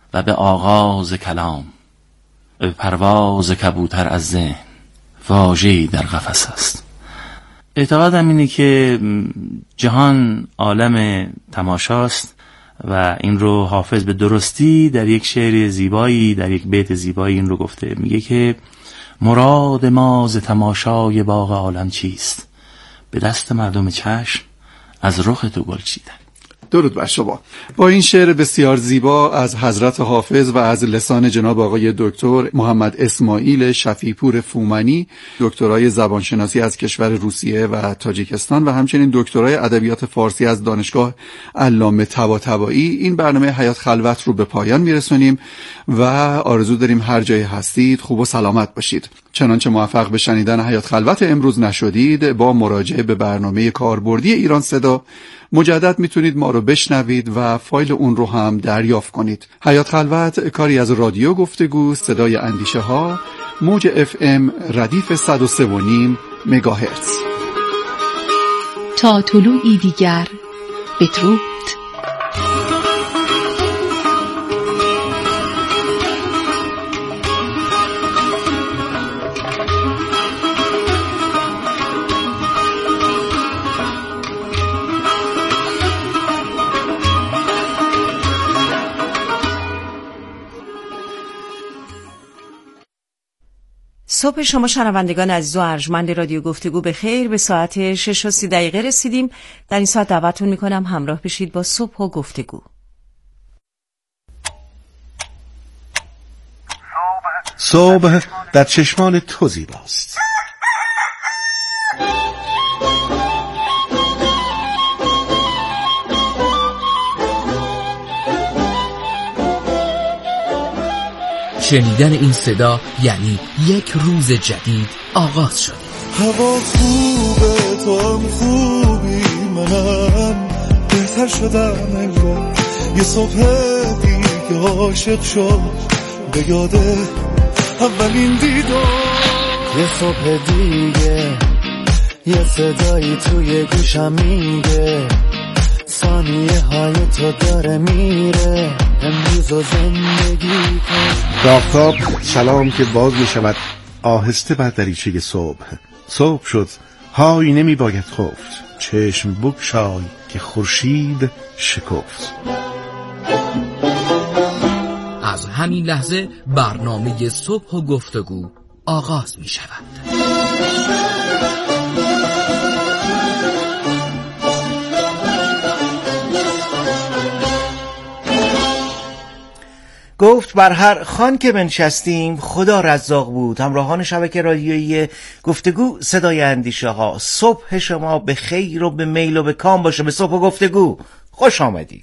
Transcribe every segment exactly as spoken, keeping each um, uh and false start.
و به آغاز کلام و به پرواز کبوتر از ذهن واژه‌ای در قفس است. اعتقادم اینه که جهان عالم تماشاست و این رو حافظ به درستی در یک شعر زیبایی، در یک بیت زیبایی این رو گفته. میگه که مراد ما ز تماشای باغ عالم چیست؟ به دست مردم چشم از رخ تو گل چیدن. درود بر شما. با این شعر بسیار زیبا از حضرت حافظ و از لسان جناب آقای دکتر محمد اسماعیل شفیع‌پور فومنی، دکترای زبانشناسی از کشور روسیه و تاجیکستان و همچنین دکترای ادبیات فارسی از دانشگاه علامه طباطبایی، این برنامه حیات خلوت رو به پایان میرسونیم و آرزو داریم هر جای هستید خوب و سلامت باشید. چنانچه موفق به شنیدن حیات خلوت امروز نشدید، با مراجعه به برنامه کاربردی ایران صدا مجدد میتونید ما رو بشنوید و فایل اون رو هم دریافت کنید. حیات خلوت کاری از رادیو گفتگو صدای اندیشه ها، موج اف ام ردیف صد و سه و نیم مگاهرتز. تا طلوعی دیگر بدرود. صبح شما شنوندگان عزیز و ارجمند رادیو گفتگو به خیر. به ساعت شش و سی دقیقه رسیدیم. در این ساعت دعوتتون میکنم همراه بشید با صبح و گفتگو. صبح در چشمان تو زیباست. شنیدن این صدا یعنی یک روز جدید آغاز شده. هوا خوبه، تو هم خوبی، منم بهتر شدم انگار. یه صبح دیگه عاشق شد به یاده اولین دیدار. یه صبح دیگه یه صدایی توی گوشم میگه ثانیه های تو داره میره امروز و زندگی کن. آفتاب سلام که باز می شود آهسته بر دریچه صبح. صبح شد، های نمی باید خفت، چشم بگشای که خورشید شکفت. از همین لحظه برنامه صبح و گفتگو آغاز می شود. گفت بر هر خان که بنشستیم خدا رزاق بود. همراهان شبکه رادیویی گفتگو صدای اندیشه ها، صبح شما به خیر و به میل و به کام باشه. به صبح و گفتگو خوش آمدید.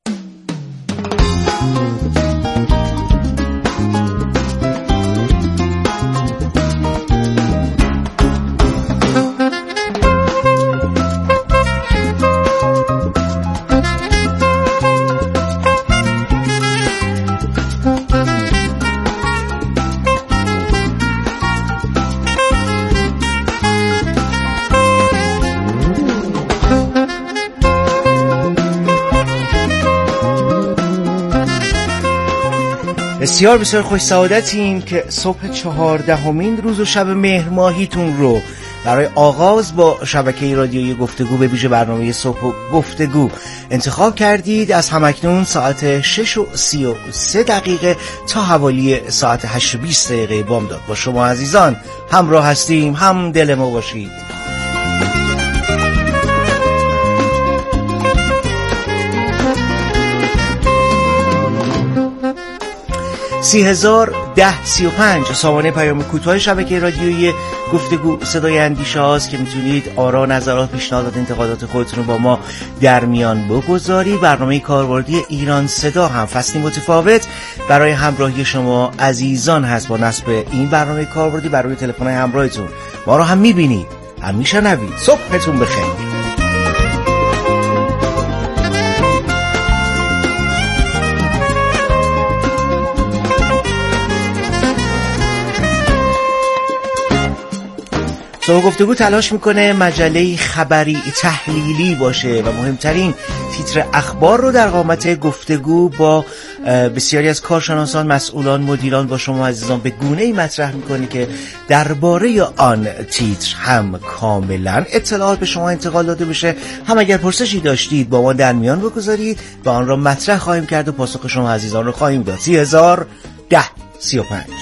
بسیار بسیار خوش سعادتیم که صبح چهاردهمین روز و شب مهر ماهیتون رو برای آغاز با شبکه رادیویی گفتگو به ویژه برنامه صبح و گفتگو انتخاب کردید. از همکنون ساعت شش و سی و سه دقیقه تا حوالی ساعت هشت و بیست دقیقه بامداد با شما عزیزان همراه هستیم. هم دل ما باشید. سی هزار ده سی و پنج سامانه پیام کوتاه شبکه رادیویی گفتگو صدای اندیشه هاست که میتونید آرا، نظرات، پیشنهادات، انتقادات خودتون رو با ما در میان بگذاری. برنامه کاربردی ایران صدا هم فصلی متفاوت برای همراهی شما عزیزان هست. با نصب این برنامه کاربردی بر روی تلفن‌های همراهتون ما رو هم میبینید، هم میشنوید. صبحتون بخیر. صبح گفتگو تلاش میکنه مجله خبری تحلیلی باشه و مهمترین تیتر اخبار رو در قامت گفتگو با بسیاری از کارشناسان، مسئولان، مدیران با شما عزیزان به گونه‌ای مطرح می‌کنه که درباره آن تیتر هم کاملا اطلاعات به شما انتقال داده بشه، هم اگر پرسشی داشتید با ما در میان بگذارید و آن را مطرح خواهیم کرد و پاسخ شما عزیزان رو خواهیم داد. سی هزار ده سی و پنج.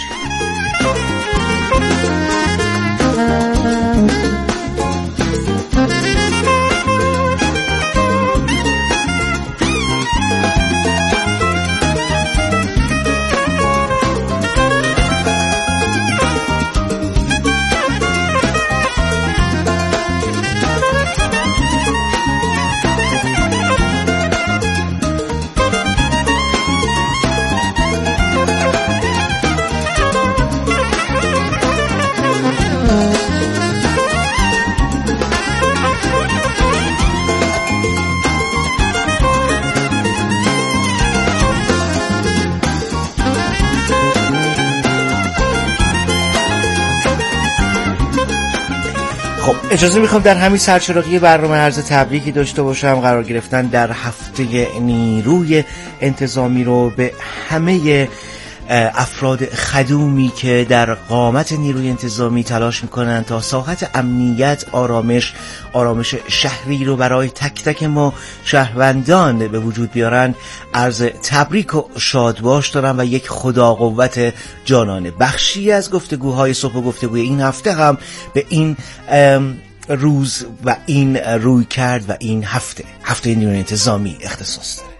اجازه میخوام در همین سرچراغی برنامه عرض تبریکی داشته باشم. قرار گرفتن در هفته نیروی انتظامی رو به همه افراد خدومی که در قامت نیروی انتظامی تلاش میکنن تا ساحت امنیت، آرامش آرامش شهری رو برای تک تک ما شهروندان به وجود بیارن عرض تبریک و شادباش دارم و یک خدا قوت جانانه. بخشی از گفتگوهای صبح و گفتگوی این هفته هم به این روز و این روی کرد و این هفته هفته نیروی انتظامی اختصاص داره.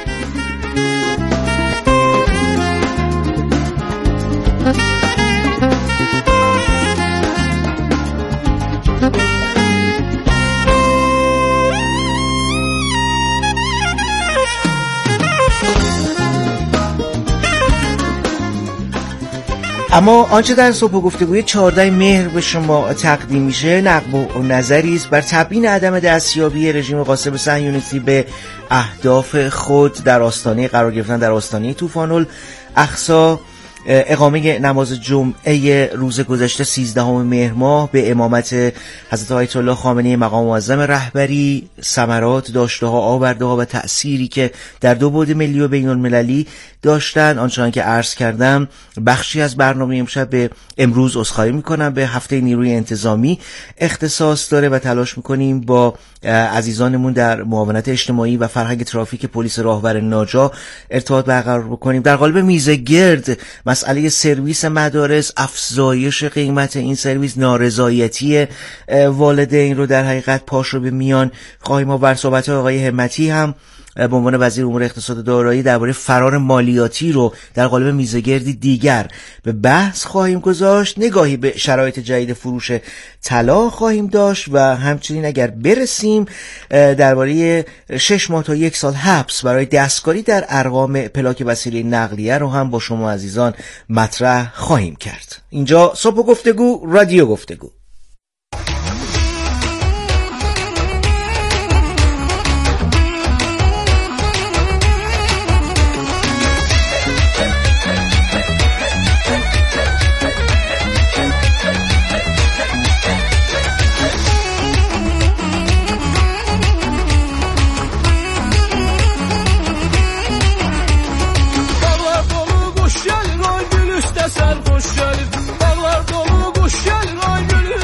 اما آنچه در صبح گفتگوی چهاردهم مهر به شما تقدیم میشه نقد و نظری است بر تبیین عدم دستیابی رژیم قاسم صهیونیستی به اهداف خود در آستانه قرار گرفتن در آستانه طوفان الاقصی، اقامه نماز جمعه روز گذشته سیزدهم مهر ماه به امامت حضرت آیت الله خامنه‌ای مقام معظم رهبری، ثمرات داشته‌ها، آورده‌ها و تأثیری که در دو بعد ملی و بین المللی داشتن. آنچنان که عرض کردم بخشی از برنامه امشب به امروز عذرخواهی میکنم به هفته نیروی انتظامی اختصاص داره و تلاش میکنیم با عزیزانمون در معاونت اجتماعی و فرهنگ ترافیک پلیس راهور ناجا ارتباط برقرار بکنیم. در قالب میزه گرد مسئله سرویس مدارس، افزایش قیمت این سرویس، نارضایتی والدین رو در حقیقت پاش رو به میان خواهیم آورد. صحبت آقای همتی هم به عنوان وزیر امور اقتصاد دارایی درباره فرار مالیاتی رو در قالب میزگردی دیگر به بحث خواهیم گذاشت. نگاهی به شرایط جدید فروش طلا خواهیم داشت و همچنین اگر برسیم درباره شش ماه تا یک سال حبس برای دستکاری در ارقام پلاک وسیله نقلیه رو هم با شما عزیزان مطرح خواهیم کرد. اینجا صبح گفتگو، رادیو گفتگو. Sen hoş geldin, dağlar dolu kuş gelir ay gülüm.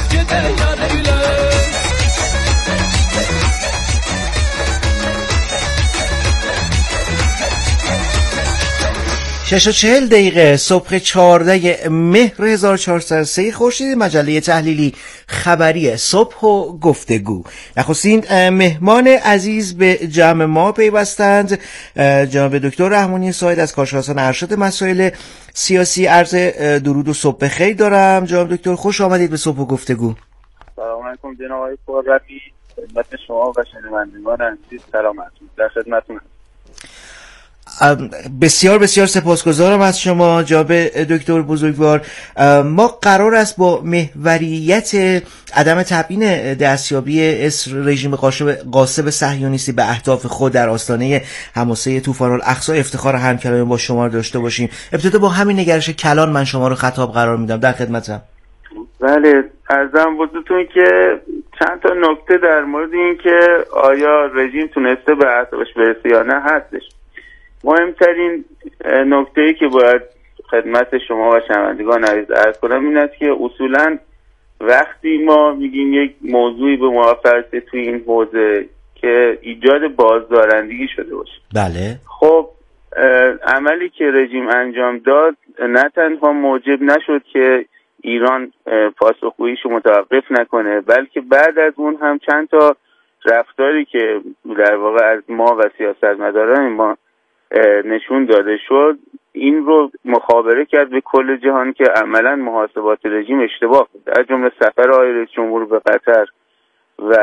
شش و چهل دقیقه صبح چهاردهم مهر هزار و چهارصد و سه خورشیدی، مجله تحلیلی خبری صبح و گفتگو. نخستین مهمان عزیز به جمع ما پیوستند جناب دکتر رحمانی ساید از کارشناسان ارشد مسائل سیاسی. عرض درود و صبح بخیر دارم جناب دکتر، خوش آمدید به صبح و گفتگو. سلام علیکم جناب آقای خرمی، خدمت شما و شنوندگان عزیز سلامت، در خدمتتون. بسیار بسیار سپاسگزارم از شما جناب دکتر بزرگوار. ما قرار است با محوریت عدم تبیین دستیابی رژیم غاصب صهیونیستی به اهداف خود در آستانه حماسه طوفان الاقصی افتخار همکلامی با شما داشته باشیم. ابتدا با همین نگرش کلان من شما رو خطاب قرار میدم، در خدمتم. بله، عرضم بزرگتون که چند تا نکته در مورد این که آیا رژیم تونسته به اهدافش برسه یا نه هستش. مهمترین نکته‌ای که باید خدمت شما و شنوندگان عزیز عرض کنم این است که اصولاً وقتی ما میگیم یک موضوعی به موافقت توی این حوزه که ایجاد بازدارندگی شده باشه، بله، خب عملی که رژیم انجام داد نه تنها موجب نشد که ایران پاسخگوییشو متوقف نکنه، بلکه بعد از اون هم چند تا رفتاری که در واقع از ما و سیاستمداران ما نشون داده شد این رو مخابره کرد به کل جهان که عملا محاسبات رژیم اشتباه بود، از جمله سفر آقای رئیس جمهور به قطر و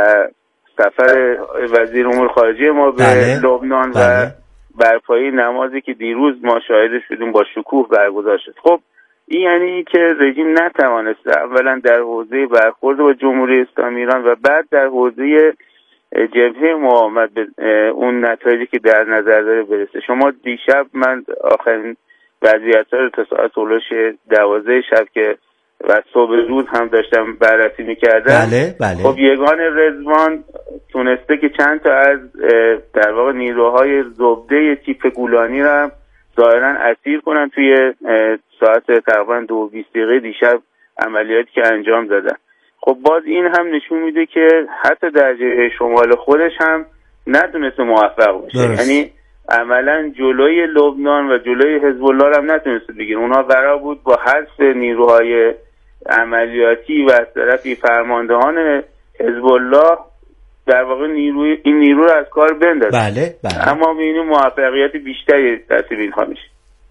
سفر وزیر امور خارجه ما به بله. لبنان بله. و برپایی نمازی که دیروز ما شاهدش بودیم با شکوه برگزار شد. خب این یعنی که رژیم نتوانسته اولا در حوزه برخورد با جمهوری اسلامی ایران و بعد در حوزه جبهه مقاومت به اون نتایجی که در نظر داره برسه. شما دیشب من آخرین وضعیت‌ها رو تا ساعت هولوش دوازده شب که و صبح زود هم داشتم بررسی می‌کردم. بله بله. خب یگان رضوان تونسته که چند تا از در واقع نیروهای زبده تیپ گولانی رو ظاهراً اسیر کنن توی ساعت تقریباً دو و بیست دقیقه دیشب عملیاتی که انجام دادن. خب باز این هم نشون میده که حتی در جبهه شمال خودش هم نتونسته موفق بشه، یعنی عملا جلوی لبنان و جلوی حزب الله هم نتونسته بگیره. اونها قرار بود با حذف نیروهای عملیاتی و از طرفی فرماندهان حزب الله در واقع نیروی این نیرو رو از کار بندازه. بله بله. اما می‌بینیم موفقیت بیشتری دست اینها میشه.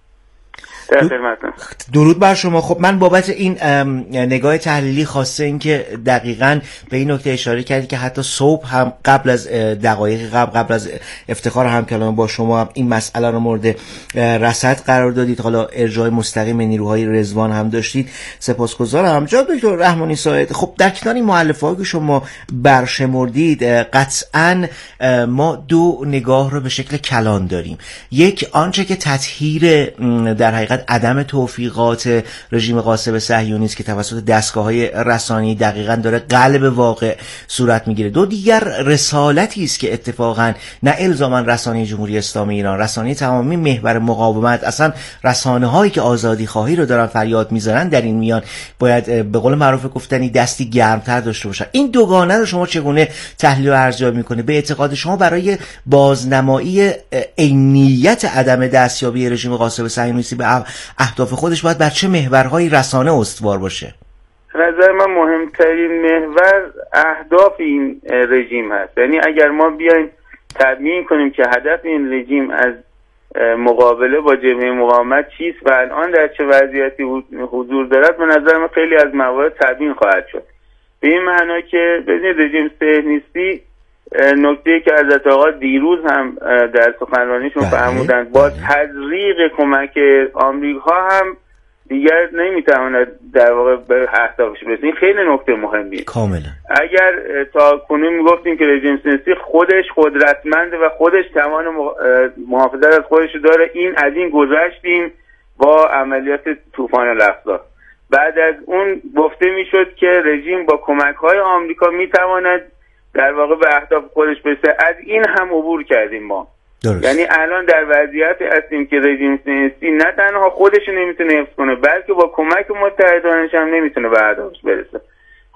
درود بر شما. خب من بابت این نگاه تحلیلی خاصه این که دقیقاً به این نکته اشاره کردی که حتی صبح هم قبل از دقایق قبل قبل از افتخار همکلام با شما هم این مسئله رو مورد رصد قرار دادید، حالا ارجاع مستقیم نیروهای رضوان هم داشتید، سپاسگزارم. جناب دکتر رحمانی ساید، خب در کنار این مؤلفه‌ای که شما برشمردید قطعاً ما دو نگاه رو به شکل کلان داریم. یک آنچه که تطهیر در حقیقت عدم توفیقات رژیم غاصب صهیونیست که توسط دستگاه‌های رسانه‌ای دقیقاً داره قلب واقع صورت میگیره. دو دیگر رسالتی است که اتفاقاً نه الزاماً رسانه جمهوری اسلامی ایران، رسانه تمامی محور مقاومت، اصلا رسانه‌هایی که آزادی خواهی رو دارن فریاد میزنن در این میان باید به قول معروف گفتنی دستی گرمتر داشته باشن. این دوگانه رو شما چگونه تحلیل و ارزیابی میکنه؟ به اعتقاد شما برای بازنمایی عینیت عدم دستیابی رژیم غاصب صهیونیستی به اهداف خودش باید بر چه محورهای رسانه استوار باشه؟ نظر من مهمترین محور اهداف این رژیم هست. یعنی اگر ما بیایم تبیین کنیم که هدف این رژیم از مقابله با جبهه مقاومت چیست و الان در چه وضعیتی حضور دارد، به نظر من خیلی از موارد تبیین خواهد شد. به این معنا که ببینید رژیم صهیونیستی نکته که حضرت آقا دیروز هم در سخنرانیشون فرمودند با تزریق کمک آمریکا هم دیگر نمیتواند در واقع به اهدافش برسه. این خیلی نکته مهمیه. کاملا. اگر تا کنون میگفتیم که رژیم صهیونیستی خودش قدرتمنده و خودش توان محافظت از خودش داره، این از این گذشتیم با عملیات طوفان الاقصی. بعد از اون گفته میشد که رژیم با کمک‌های آمریکا میتواند در واقع به اهداف خودش برسه. از این هم عبور کردیم ما. درست. یعنی الان در وضعیتی هستیم که رژیم صهیونیستی نه تنها خودش نمیتونه حفظ کنه بلکه با کمک متحدانش هم نمیتونه به اهدافش برسه. خب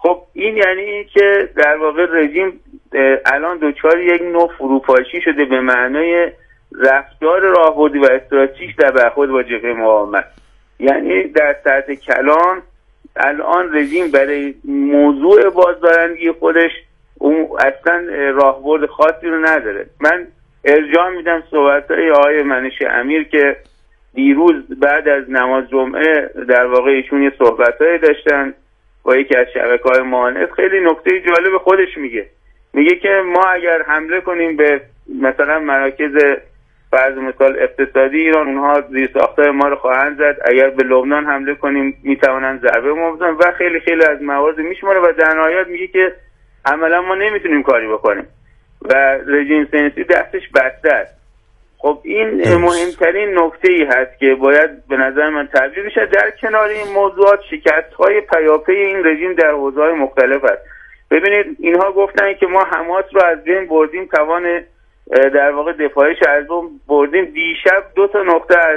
این یعنی که در واقع رژیم الان دچار یک نوع فروپاشی شده به معنای رفتار راهبردی و استراتژیک در برخورد با جبهه مقاومت. یعنی در سطح کلان الان رژیم برای موضوع بازدارندگی خودش اون اصلا راهبرد خاصی رو نداره. من ارجاع میدم صحبت‌های آقای منش امیر که دیروز بعد از نماز جمعه در واقع ایشون یه صحبت‌هایی داشتن با یکی از شبکه‌های معاونت. خیلی نکته جالب خودش میگه میگه که ما اگر حمله کنیم به مثلا مراکز فرض مثال اقتصادی ایران، اونها زیرساخت‌های ما رو خواهند زد. اگر به لبنان حمله کنیم میتوانند ضربه ما بزنن و خیلی خیلی از موارد میشماره و در نهایت میگه که عملا ما نمیتونیم کاری بکنیم و رژیم صهیونیستی دستش بسته است. خب این مهمترین نکته‌ای هست که باید به نظر من تبدیل بشه. در کنار این موضوعات شکست‌های پیاپی این رژیم در حوزه‌های مختلف است. ببینید اینها گفتن که ما حماس رو از بین بردیم، توان در واقع دفاعش از اون بردیم. دیشب دو تا نقطه از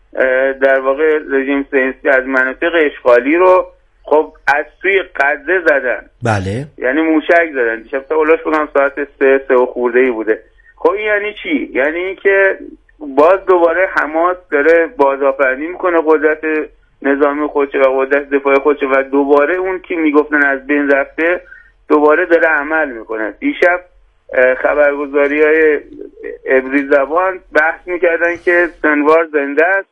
در واقع رژیم صهیونیستی از مناطق اشغالی رو خب از توی غزه زدن. بله. یعنی موشک زدن. دیشب تا اولاش بودم ساعت سه سه و خورده‌ای بوده. خب این یعنی چی؟ یعنی اینکه باز دوباره حماس داره بازآفرینی میکنه قدرت نظامی خودش و قدرت دفاعی خودش و دوباره اون که میگفتن از بین رفته دوباره داره عمل میکنه. دیشب خبرگزاری های عبری زبان بحث میکردن که سنوار زنده است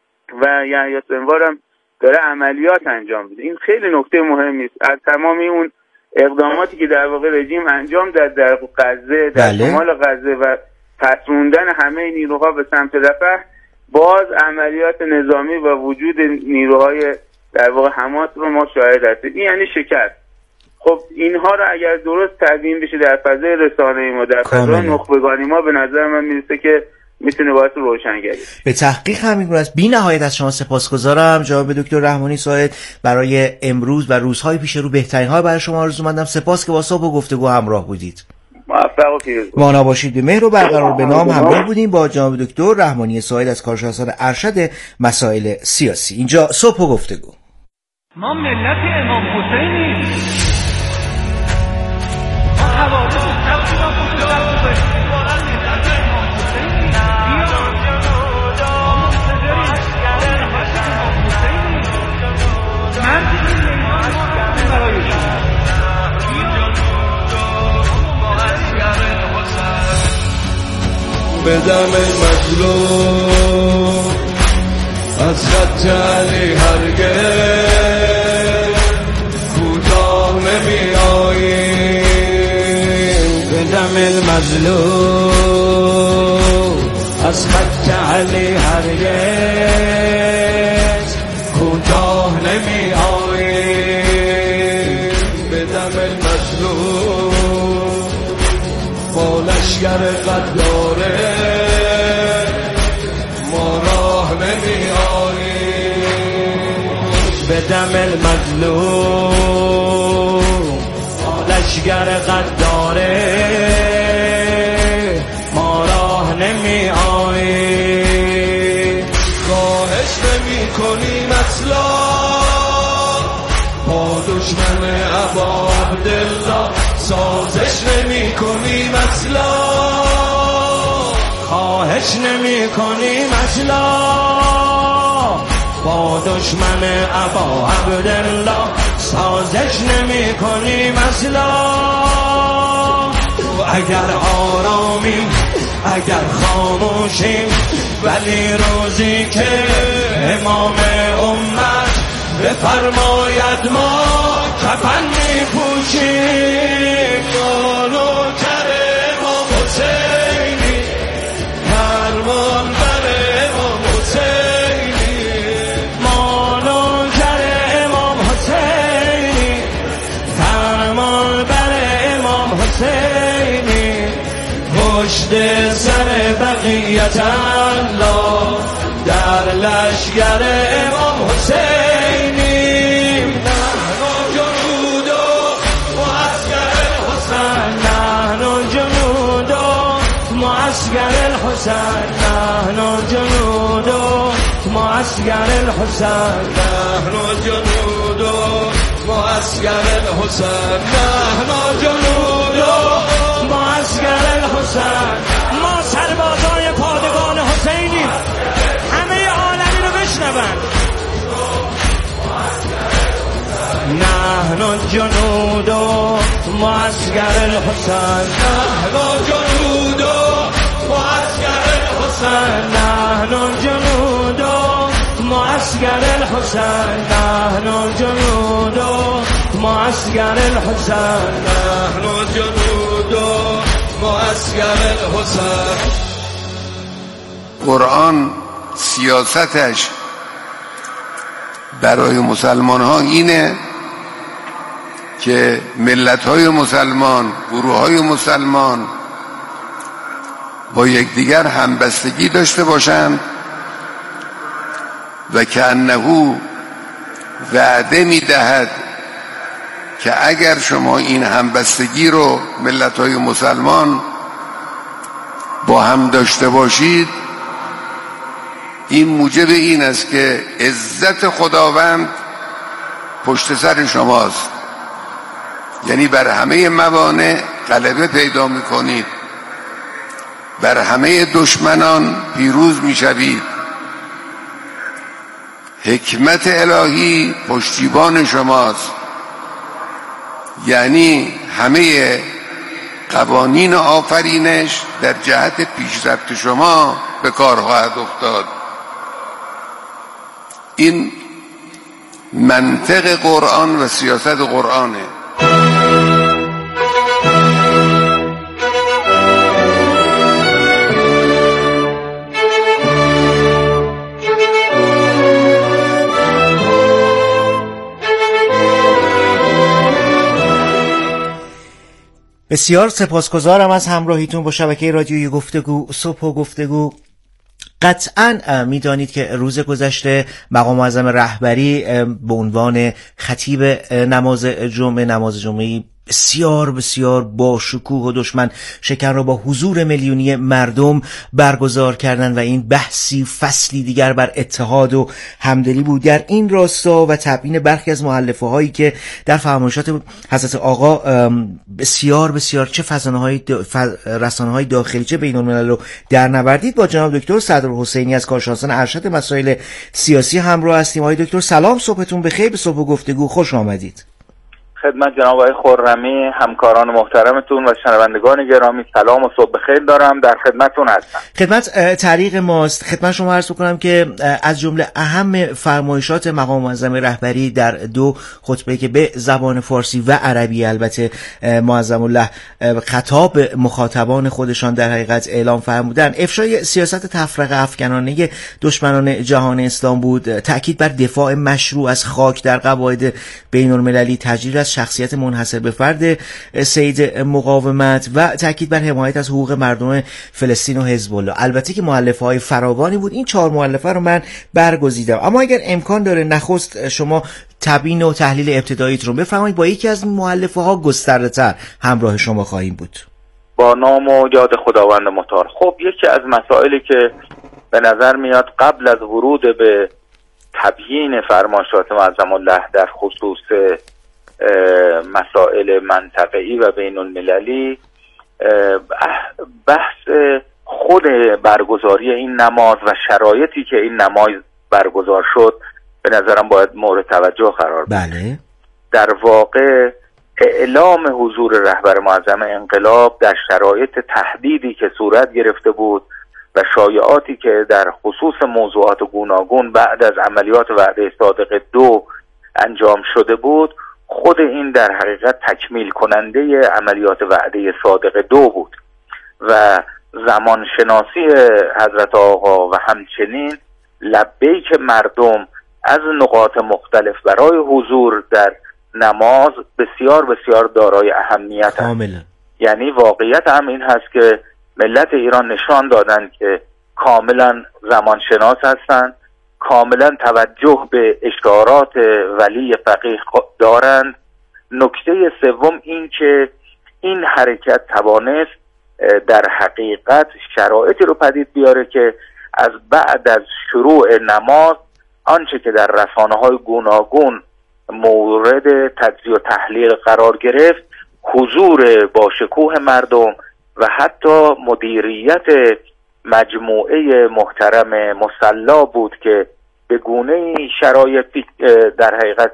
و یحیی سنوار هم داره عملیات انجام میده. این خیلی نکته مهمی است. از تمامی اون اقداماتی که در واقع رژیم انجام داد در غزه، در شمال غزه و پسوندن همه نیروها به سمت رفح، باز عملیات نظامی و وجود نیروهای در واقع حماس رو ما شاهد هستیم. این یعنی شکست. خب اینها رو اگر درست تبیین بشه در فضای رسانه‌ای ما، در فضای نخبگانی ما، به نظر من میرسه که میتونه باعث روشنگری به تحقیق همین گونه است. بی نهایت از شما سپاسگزارم جناب دکتر رحمانی ساعد. برای امروز و روزهای پیش رو بهترین ها برای شما آرزو مندم. سپاس که با صبح و گفتگو همراه بودید. موفق و پیروز باشید. مانا باشید. به مهر و برقرار به نام همراه بودیم با جناب دکتر رحمانی ساعد از کارشناسان ارشد مسائل سیاسی. اینجا صبح و گفتگو. ما ملت امام حسینیم. ما حوادث تقریبا گفتگو بدم مظلوم از خط علی هرگز کوتاه نمی آییم. بدم المظلوم از خط علی هرگز کوتاه نمی آییم. بدم المظلوم با لشگر غداره ما راه نمی آییم. بدم المظلوم با لشگر غداره ما راه نمی آییم. خواهش نمی کنیم اصلا با دشمن ابا عبدالله، سازش نمی کنیم اصلا خواهش نمی کنیم اصلا با دشمن ابا عبدالله، سازش نمی کنیم اصلا. اگر آرامیم اگر خاموشیم ولی روزی که امام امت بفرماید ما کفن می پوشیم. مانو کر امام حسینی فرمان بر امام حسینی. مانو کر امام حسینی فرمان بر امام حسینی. پشت سر بقیت الله در لشگر امام حسینی. معسكر الحسين نحن جنود معسكر الحسين نحن جنود معسكر الحسین نحن جنود معسكر الحسین ما سربازای پادگان حسینیم همه عالمی رو بشنون نحن جنود معسكر الحسین نحن جنود معسكر الحسین نحن جنود معسكر الحسین نحن جنود معسكر الحسین نحن جنود معسكر الحسین. قرآن سیاستش برای مسلمان ها اینه که ملت های مسلمان، گروه های مسلمان با یکدیگر همبستگی داشته باشند و که انه وعده میدهد که اگر شما این همبستگی رو ملت های مسلمان با هم داشته باشید این موجب این است که عزت خداوند پشت سر شماست، یعنی بر همه موانع غلبه پیدا میکنید، بر همه دشمنان پیروز میشوید. حکمت الهی پشتیبان شماست، یعنی همه قوانین آفرینش در جهت پیشرفت شما به کار خواهد افتاد. این منطق قرآن و سیاست قرآنه. بسیار سپاسگزارم از همراهیتون با شبکه رادیویی گفتگو صبح و گفتگو. قطعاً میدانید که روز گذشته مقام معظم رهبری به عنوان خطیب نماز جمعه نماز جمعه بسیار بسیار با شکوه و دشمن شکن را با حضور میلیونی مردم برگزار کردند و این بحثی فصلی دیگر بر اتحاد و همدلی بود. در این راستا و تبیین برخی از مؤلفه هایی که در فرمایشات حضرت آقا بسیار بسیار چه فضانه‌های رسانه‌های داخلی چه بین‌الملل رو در نوردید، با جناب دکتر صدرالحسینی از کارشناسان ارشد مسائل سیاسی همراه هستیم. آقای دکتر سلام، صبحتون بخیر، به صبح و گفتگو خوش آمدید. خدمت جناب آقای خرمی، همکاران محترمتون و شنوندگان گرامی سلام و صبح بخیر دارم، در خدمتتون هستم. خدمت طریق ماست. خدمت شما عرض کنم که از جمله اهم فرمایشات مقام معظم رهبری در دو خطبه که به زبان فارسی و عربی البته معظم الله خطاب مخاطبان خودشان در حقیقت اعلام فرمودن، افشای سیاست تفرقه افکنانه دشمنان جهان اسلام بود، تأکید بر دفاع مشروع از خاک در قواعد بین المللی، تجلیل از شخصیت منحصر به فرد سید مقاومت و تاکید بر حمایت از حقوق مردم فلسطین و حزب الله. البته که مؤلفه های فراوانی بود، این چهار مؤلفه رو من برگزیدم، اما اگر امکان داره نخست شما تبیین و تحلیل ابتداییت رو بفرمایید، با یکی از این مؤلفه ها گسترده‌تر همراه شما خواهیم بود. با نام و یاد خداوند متعال. خب یکی از مسائلی که به نظر میاد قبل از ورود به تبیین فرمایشات معظم الله در خصوص مسائل منطقه‌ای و بین المللی، بحث خود برگزاری این نماز و شرایطی که این نماز برگزار شد به نظرم باید مورد توجه قرار بگیره. بله. در واقع اعلام حضور رهبر معظم انقلاب در شرایط تهدیدی که صورت گرفته بود و شایعاتی که در خصوص موضوعات گوناگون بعد از عملیات وعده صادق دو انجام شده بود، خود این در حقیقت تکمیل کننده عملیات وعده صادق دو بود و زمانشناسی حضرت آقا و همچنین لبیک مردم از نقاط مختلف برای حضور در نماز بسیار بسیار دارای اهمیت است. یعنی واقعیت هم این هست که ملت ایران نشان دادند که کاملا زمانشناس هستند، کاملا توجه به اشتهارات ولی فقیه دارند. نکته سوم این که این حرکت توانست در حقیقت شرایطی رو پدید بیاره که از بعد از شروع نماز آنچه که در رسانه‌های گوناگون مورد تجزیه و تحلیل قرار گرفت حضور با شکوه مردم و حتی مدیریت مجموعه محترم مصلا بود که به گونه شرایطی در حقیقت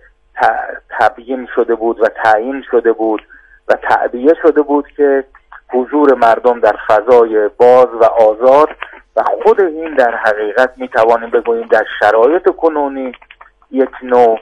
تبیین شده بود و تعیین شده بود و تعبیه شده بود که حضور مردم در فضای باز و آزاد و خود این در حقیقت میتوانیم بگوییم در شرایط کنونی یک نوع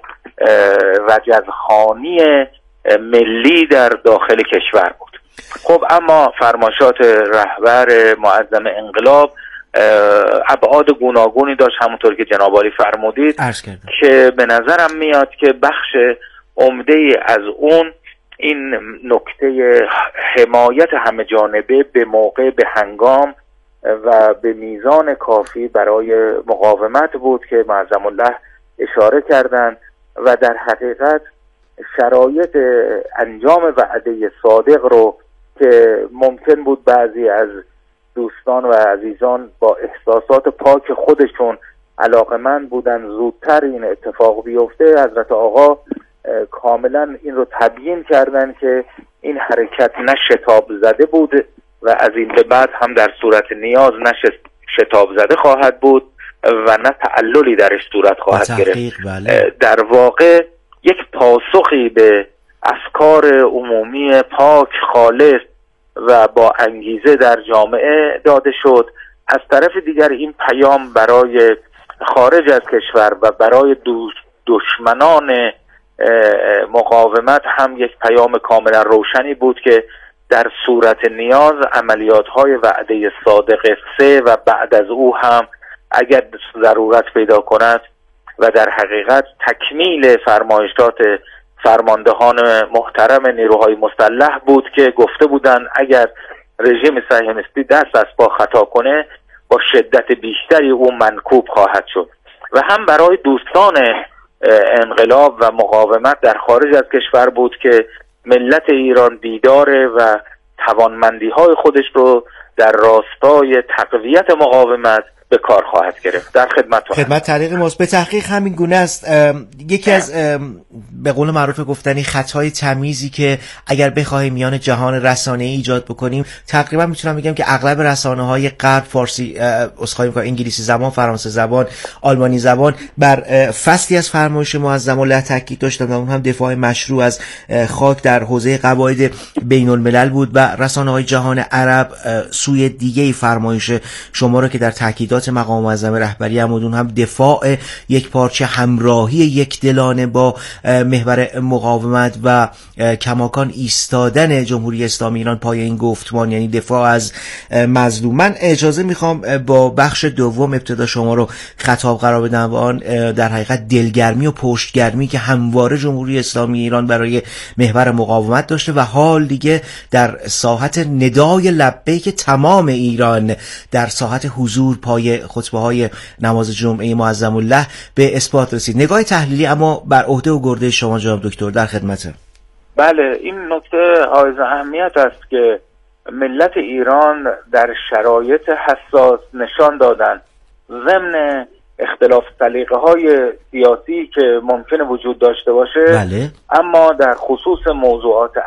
رجزخوانی ملی در داخل کشور بود. خب اما فرمایشات رهبر معظم انقلاب ابعاد گوناگونی داشت، همونطور که جناب عالی فرمودید، که به نظرم میاد که بخش عمده از اون این نکته حمایت همه جانبه به موقع، به هنگام و به میزان کافی برای مقاومت بود که معظم الله اشاره کردند و در حقیقت شرایط انجام وعده صادق رو که ممکن بود بعضی از دوستان و عزیزان با احساسات پاک خودشون علاقمند بودن زودتر این اتفاق بیفته، حضرت آقا کاملا این رو تبیین کردن که این حرکت نه شتاب زده بود و از این به بعد هم در صورت نیاز نه شتاب زده خواهد بود و نه تعللی درش صورت خواهد گرفت. بله. در واقع یک پاسخی به افکار عمومی پاک، خالص و با انگیزه در جامعه داده شد. از طرف دیگر این پیام برای خارج از کشور و برای دشمنان مقاومت هم یک پیام کاملا روشنی بود که در صورت نیاز عملیات‌های وعده صادق سه و بعد از او هم اگر ضرورت پیدا کند و در حقیقت تکمیل فرمایشات فرماندهان محترم نیروهای مسلح بود که گفته بودند اگر رژیم صهیونیستی دست از پا خطا کنه با شدت بیشتری او منکوب خواهد شد. و هم برای دوستان انقلاب و مقاومت در خارج از کشور بود که ملت ایران دیداره و توانمندی های خودش رو در راستای تقویت مقاومت به کار خواهد گرفت. در خدمتتون. خدمت تعلیق ماست. به تحقیق همین گونه است. یکی از به قول معروف گفتنی خطای تمیزی که اگر بخوایم میان جهان رسانه‌ای ایجاد بکنیم، تقریبا میتونم بگم که اغلب رسانه‌های غرب، فارسی، اسخای می‌کنم، انگلیسی زبان، فرانسه زبان، آلمانی زبان بر فصلی از فرمایش معظم الله تاکید داشتن و اون هم دفاع مشروع از خاک در حوزه قواعد بین‌الملل بود و رسانه‌های جهان عرب سوی دیگه فرمایش شما رو که در تاکیدات مقام معظم رهبری عمودون هم دفاع یک پارچه همراهی یک دلانه با محور مقاومت و کماکان ایستادن جمهوری اسلامی ایران پای این گفتمان، یعنی دفاع از مظلوم. من اجازه میخوام با بخش دوم ابتدا شما رو خطاب قرار بدم و آن در حقیقت دلگرمی و پشتگرمی که همواره جمهوری اسلامی ایران برای محور مقاومت داشته و حال دیگه در ساحت ندای لبیک تمام ایران در ساحت حضور پای خطبه های نماز جمعه معظم الله به اثبات رسید. نگاه تحلیلی اما بر عهده و گرده شما جناب دکتر، در خدمته. بله، این نکته حائز اهمیت است که ملت ایران در شرایط حساس نشان دادن ضمن اختلاف سلیقه های سیاسی که ممکنه وجود داشته باشه، بله. اما در خصوص موضوعات